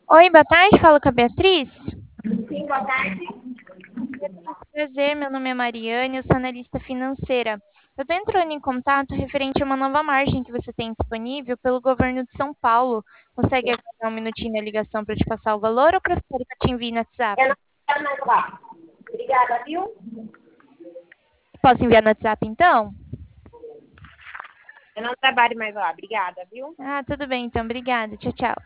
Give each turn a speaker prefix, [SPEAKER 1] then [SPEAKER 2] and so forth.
[SPEAKER 1] Oi, boa tarde, falo com a Beatriz.
[SPEAKER 2] Sim, boa tarde.
[SPEAKER 1] Prazer, meu nome é Mariane, eu sou analista financeira. Eu estou entrando em contato referente a uma nova margem que você tem disponível pelo governo de São Paulo. Consegue aguardar um minutinho na ligação para te passar o valor ou prefere que eu te envie no WhatsApp?
[SPEAKER 2] Eu não quero mais lá. Obrigada, viu?
[SPEAKER 1] Posso enviar no WhatsApp então?
[SPEAKER 2] Eu não trabalho mais lá. Obrigada, viu?
[SPEAKER 1] Ah, tudo bem, então, obrigada. Tchau, tchau.